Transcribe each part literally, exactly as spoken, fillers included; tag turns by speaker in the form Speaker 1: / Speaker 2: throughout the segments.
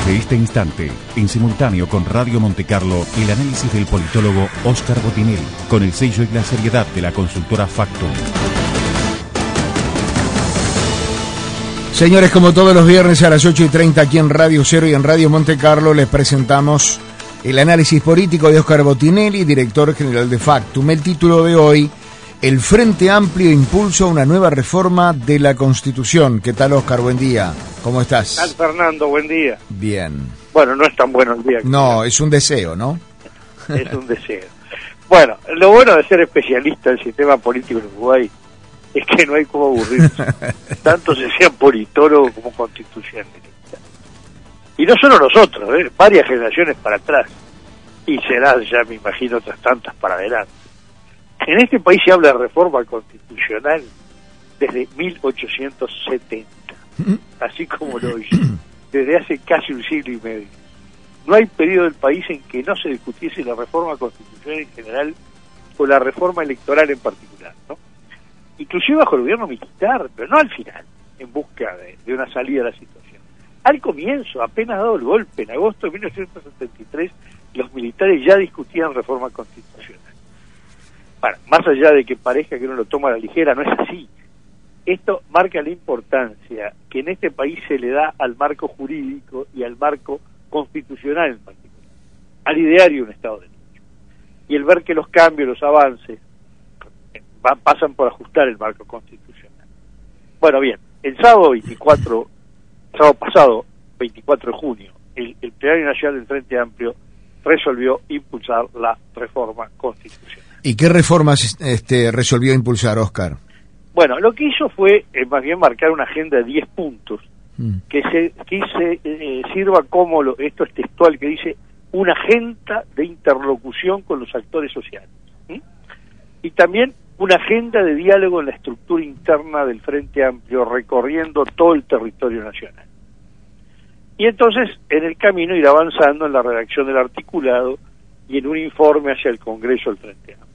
Speaker 1: Desde este instante, en simultáneo con Radio Montecarlo, el análisis del politólogo Óscar Botinelli, con el sello y la seriedad de la consultora Factum.
Speaker 2: Señores, como todos los viernes a las ocho y treinta aquí en Radio Cero y en Radio Montecarlo, les presentamos el análisis político de Óscar Botinelli, director general de Factum. El título de hoy: el Frente Amplio impulsa una nueva reforma de la Constitución. ¿Qué tal, Óscar? Buen día. ¿Cómo estás?
Speaker 3: ¿Qué tal, Fernando? Buen día.
Speaker 2: Bien.
Speaker 3: Bueno, no es tan bueno el día.
Speaker 2: No, es un deseo, ¿no?
Speaker 3: Es un deseo. Bueno, lo bueno de ser especialista del sistema político en Uruguay es que no hay como aburrirse, tanto se sea politólogo como constitucionalista. Y no solo nosotros, ¿eh? Varias generaciones para atrás, y será ya, me imagino, otras tantas para adelante. En este país se habla de reforma constitucional desde mil ochocientos setenta, así como lo oí, desde hace casi un siglo y medio. No hay periodo del país en que no se discutiese la reforma constitucional en general o la reforma electoral en particular, ¿no? Inclusive bajo el gobierno militar, pero no al final, en busca de, de una salida a la situación. Al comienzo, apenas dado el golpe, en agosto de mil novecientos setenta y tres, los militares ya discutían reforma constitucional. Bueno, más allá de que parezca que uno lo toma a la ligera, no es así. Esto marca la importancia que en este país se le da al marco jurídico y al marco constitucional en particular, al ideario de un Estado de Derecho. Y el ver que los cambios, los avances, van, pasan por ajustar el marco constitucional. Bueno, bien, el sábado veinticuatro, sábado pasado, veinticuatro de junio, el, el Plenario Nacional del Frente Amplio resolvió impulsar la reforma constitucional.
Speaker 2: ¿Y qué reformas este, resolvió impulsar, Óscar?
Speaker 3: Bueno, lo que hizo fue eh, más bien marcar una agenda de diez puntos mm. que se que se eh, sirva como, lo, esto es textual, que dice una agenda de interlocución con los actores sociales. ¿sí? Y también una agenda de diálogo en la estructura interna del Frente Amplio, recorriendo todo el territorio nacional. Y entonces, en el camino, ir avanzando en la redacción del articulado y en un informe hacia el Congreso del Frente Amplio.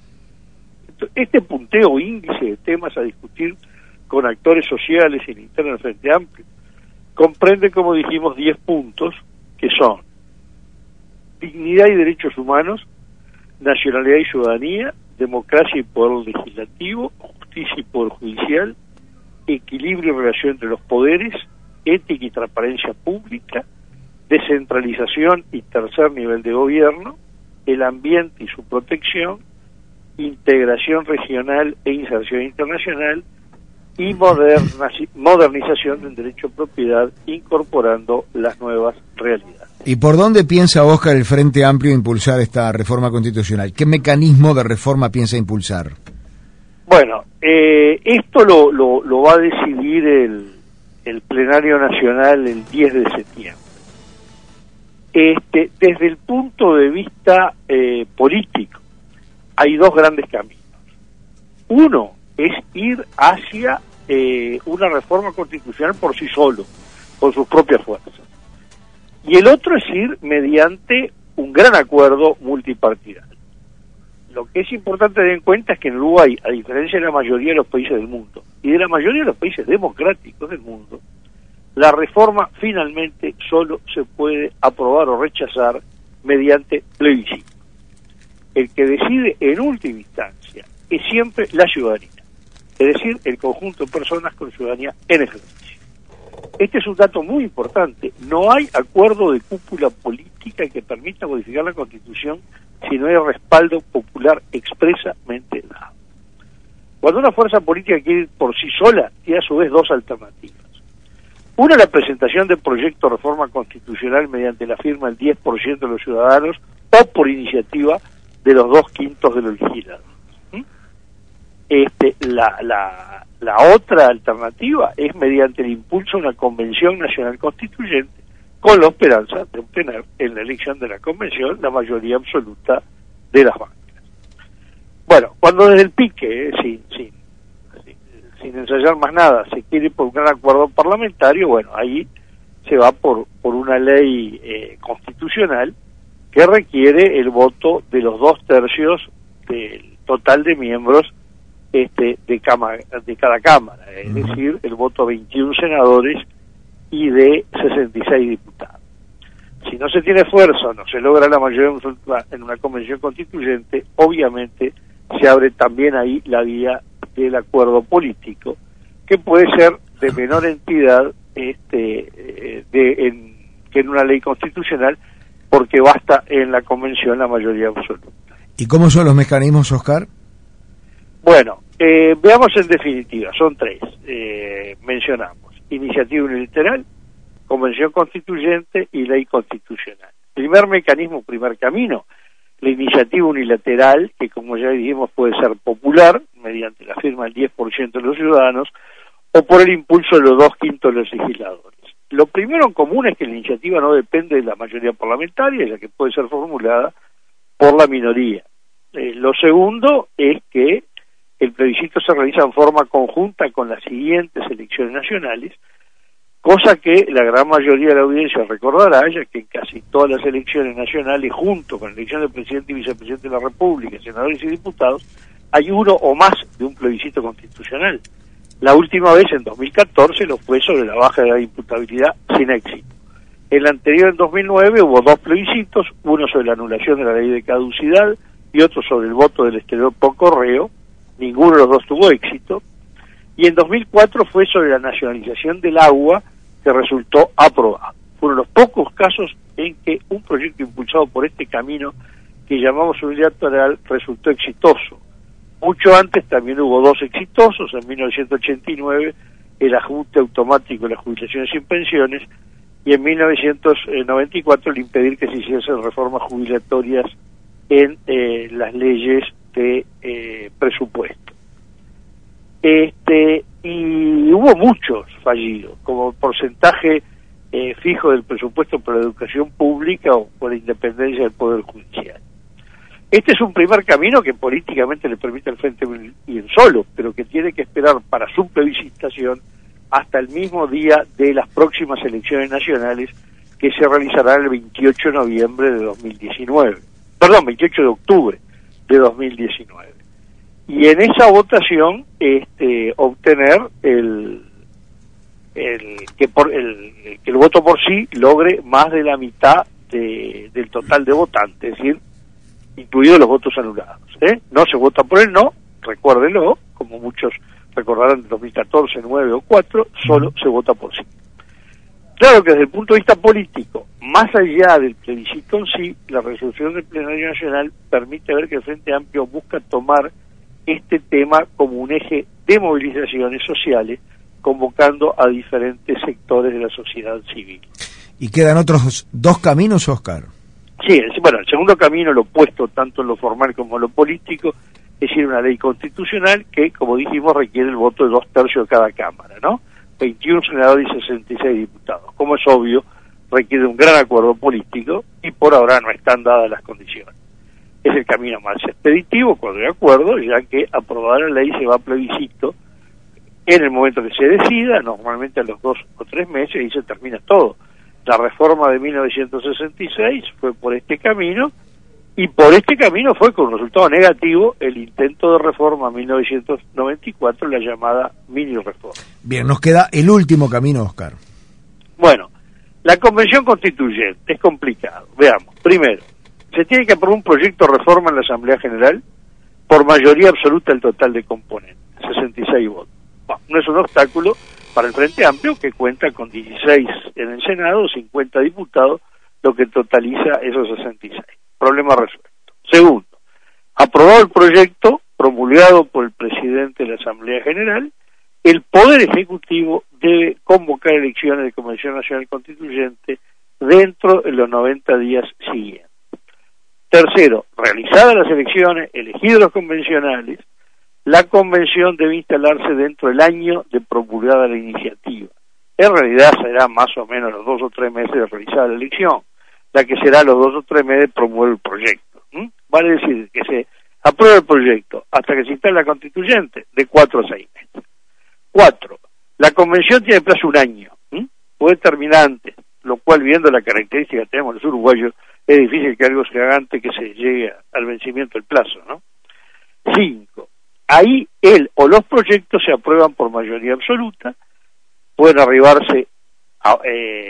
Speaker 3: Este punteo índice de temas a discutir con actores sociales y en interno del Frente Amplio comprende, como dijimos, diez puntos que son dignidad y derechos humanos, nacionalidad y ciudadanía, democracia y poder legislativo, justicia y poder judicial, equilibrio y relación entre los poderes, ética y transparencia pública, descentralización y tercer nivel de gobierno, el ambiente y su protección, integración regional e inserción internacional y moderna, modernización del derecho a propiedad incorporando las nuevas realidades.
Speaker 2: ¿Y por dónde piensa, Óscar, el Frente Amplio impulsar esta reforma constitucional? ¿Qué mecanismo de reforma piensa impulsar?
Speaker 3: Bueno, eh, esto lo, lo, lo va a decidir el, el Plenario Nacional el diez de septiembre. Este, desde el punto de vista eh, político, hay dos grandes caminos. Uno es ir hacia eh, una reforma constitucional por sí solo, con sus propias fuerzas. Y el otro es ir mediante un gran acuerdo multipartidal. Lo que es importante tener en cuenta es que en Uruguay, a diferencia de la mayoría de los países del mundo, y de la mayoría de los países democráticos del mundo, la reforma finalmente solo se puede aprobar o rechazar mediante plebiscito. El que decide en última instancia es siempre la ciudadanía, es decir, el conjunto de personas con ciudadanía en ejercicio. Este es un dato muy importante. No hay acuerdo de cúpula política que permita modificar la Constitución si no hay respaldo popular expresamente dado. Cuando una fuerza política quiere ir por sí sola, tiene a su vez dos alternativas. Una, la presentación de proyecto de reforma constitucional mediante la firma del diez por ciento de los ciudadanos o por iniciativa de los dos quintos de los legisladores. ¿Mm? Este, la, la, la otra alternativa es mediante el impulso de una convención nacional constituyente, con la esperanza de obtener en la elección de la convención la mayoría absoluta de las bancas. Bueno, cuando desde el pique, eh, sin, sin, sin, sin ensayar más nada, se quiere por un gran acuerdo parlamentario, bueno, ahí se va por, por una ley eh, constitucional que requiere el voto de los dos tercios del total de miembros este, de, cama, de cada cámara, es decir, el voto de veintiún senadores y de sesenta y seis diputados. Si no se tiene fuerza, no se logra la mayoría en una convención constituyente, obviamente se abre también ahí la vía del acuerdo político, que puede ser de menor entidad este, de, en, que en una ley constitucional, porque basta en la convención la mayoría absoluta.
Speaker 2: ¿Y cómo son los mecanismos, Oscar?
Speaker 3: Bueno, eh, veamos en definitiva, son tres. Eh, mencionamos iniciativa unilateral, convención constituyente y ley constitucional. Primer mecanismo, primer camino, la iniciativa unilateral, que como ya dijimos puede ser popular, mediante la firma del diez por ciento de los ciudadanos, o por el impulso de los dos quintos de los legisladores. Lo primero en común es que la iniciativa no depende de la mayoría parlamentaria, ya que puede ser formulada por la minoría. Eh, lo segundo es que el plebiscito se realiza en forma conjunta con las siguientes elecciones nacionales, cosa que la gran mayoría de la audiencia recordará, ya que en casi todas las elecciones nacionales, junto con la elección del presidente y vicepresidente de la República, senadores y diputados, hay uno o más de un plebiscito constitucional. La última vez, en dos mil catorce, lo fue sobre la baja de la imputabilidad sin éxito. En la anterior, en dos mil nueve, hubo dos plebiscitos, uno sobre la anulación de la ley de caducidad y otro sobre el voto del exterior por correo. Ninguno de los dos tuvo éxito. Y en dos mil cuatro fue sobre la nacionalización del agua, que resultó aprobado. Fueron los pocos casos en que un proyecto impulsado por este camino, que llamamos unilateral, resultó exitoso. Mucho antes también hubo dos exitosos, en mil novecientos ochenta y nueve el ajuste automático de las jubilaciones sin pensiones, y en mil novecientos noventa y cuatro el impedir que se hiciesen reformas jubilatorias en eh, las leyes de eh, presupuesto. Este, y hubo muchos fallidos, como porcentaje eh, fijo del presupuesto para la educación pública o por la independencia del Poder Judicial. Este es un primer camino que políticamente le permite al Frente ir solo, pero que tiene que esperar para su plebiscitación hasta el mismo día de las próximas elecciones nacionales, que se realizarán el veintiocho de noviembre de dos mil diecinueve. Perdón, veintiocho de octubre de dos mil diecinueve. Y en esa votación este, obtener el, el, que por, el, que el voto por sí logre más de la mitad de, del total de votantes, es decir, incluidos los votos anulados. ¿eh? No se vota por el no, recuérdenlo, como muchos recordarán de dos mil catorce, nueve o cuatro, solo se vota por sí. Claro que desde el punto de vista político, más allá del plebiscito en sí, la resolución del Plenario Nacional permite ver que el Frente Amplio busca tomar este tema como un eje de movilizaciones sociales, convocando a diferentes sectores de la sociedad civil.
Speaker 2: ¿Y quedan otros dos caminos, Oscar?
Speaker 3: Sí, bueno, el segundo camino, lo opuesto tanto en lo formal como en lo político, es decir, una ley constitucional que, como dijimos, requiere el voto de dos tercios de cada Cámara, ¿no? veintiún senadores y sesenta y seis diputados. Como es obvio, requiere un gran acuerdo político y por ahora no están dadas las condiciones. Es el camino más expeditivo, cuando hay acuerdo, ya que aprobada la ley se va a plebiscito en el momento que se decida, normalmente a los dos o tres meses, y se termina todo. La reforma de mil novecientos sesenta y seis fue por este camino, y por este camino fue con un resultado negativo el intento de reforma en mil novecientos noventa y cuatro, la llamada mini reforma.
Speaker 2: Bien, nos queda el último camino, Oscar.
Speaker 3: Bueno, la convención constituyente es complicado. Veamos, primero, se tiene que aprobar un proyecto de reforma en la Asamblea General por mayoría absoluta del total de componentes, sesenta y seis votos. Bueno, no es un obstáculo para el Frente Amplio, que cuenta con dieciséis en el Senado, cincuenta diputados, lo que totaliza esos sesenta y seis. Problema resuelto. Segundo, aprobado el proyecto, promulgado por el presidente de la Asamblea General, el Poder Ejecutivo debe convocar elecciones de Convención Nacional Constituyente dentro de los noventa días siguientes. Tercero, realizadas las elecciones, elegidos los convencionales, la convención debe instalarse dentro del año de promulgada la iniciativa. En realidad será más o menos los dos o tres meses de realizar la elección, la que será los dos o tres meses de promover el proyecto. ¿Mm? Vale decir que se apruebe el proyecto hasta que se instale la constituyente, de cuatro a seis meses. Cuatro, la convención tiene plazo un año, ¿Mm? puede terminar antes, lo cual, viendo la característica que tenemos los uruguayos, es difícil que algo se haga antes que se llegue al vencimiento del plazo, ¿no? Cinco, ahí él o los proyectos se aprueban por mayoría absoluta, pueden arribarse a, eh,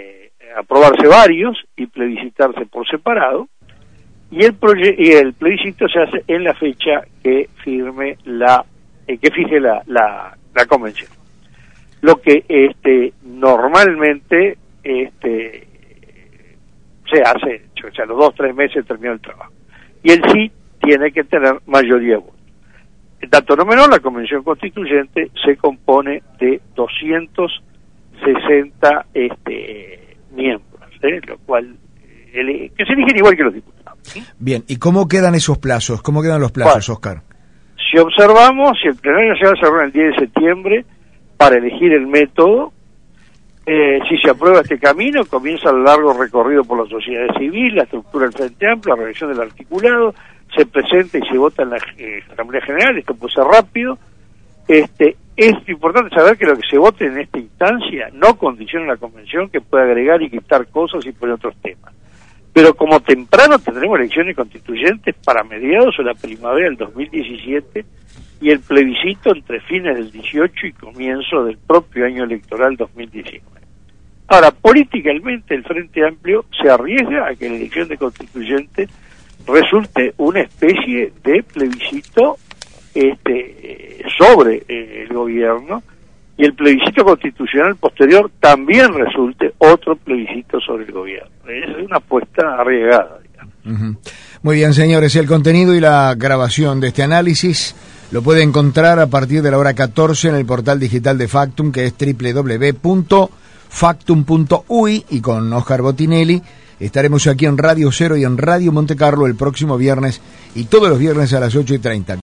Speaker 3: aprobarse varios y plebiscitarse por separado, y el proye- y el plebiscito se hace en la fecha que firme la eh, que fije la, la, la convención. Lo que este normalmente este se hace, o sea, los dos tres meses terminó el trabajo. Y el sí tiene que tener mayoría de votos. El dato no menor, la convención constituyente se compone de doscientos sesenta este miembros, ¿eh? Lo cual eh, que se eligen igual que los diputados. ¿Sí?
Speaker 2: Bien, ¿y cómo quedan esos plazos? ¿Cómo quedan los plazos,
Speaker 3: Bueno,
Speaker 2: Oscar?
Speaker 3: Si observamos, si el plenario se va a cerrar el diez de septiembre para elegir el método, eh, si se aprueba este camino, comienza el largo recorrido por la sociedad civil, la estructura del Frente Amplio, la revisión del articulado, se presenta y se vota en la eh, Asamblea General, esto puede ser rápido. Este, es importante saber que lo que se vote en esta instancia no condiciona la convención, que puede agregar y quitar cosas y poner otros temas. Pero como temprano tendremos elecciones constituyentes para mediados o la primavera del dos mil diecisiete y el plebiscito entre fines del dieciocho y comienzo del propio año electoral dos mil diecinueve. Ahora, políticamente el Frente Amplio se arriesga a que la elección de constituyente resulte una especie de plebiscito este, sobre eh, el gobierno, y el plebiscito constitucional posterior también resulte otro plebiscito sobre el gobierno. Es una apuesta arriesgada, digamos.
Speaker 2: Uh-huh. Muy bien, señores, el contenido y la grabación de este análisis lo puede encontrar a partir de la hora catorce en el portal digital de Factum, que es doble u doble u doble u punto factum punto u i, y con Oscar Botinelli estaremos aquí en Radio Cero y en Radio Monte Carlo el próximo viernes y todos los viernes a las ocho y treinta.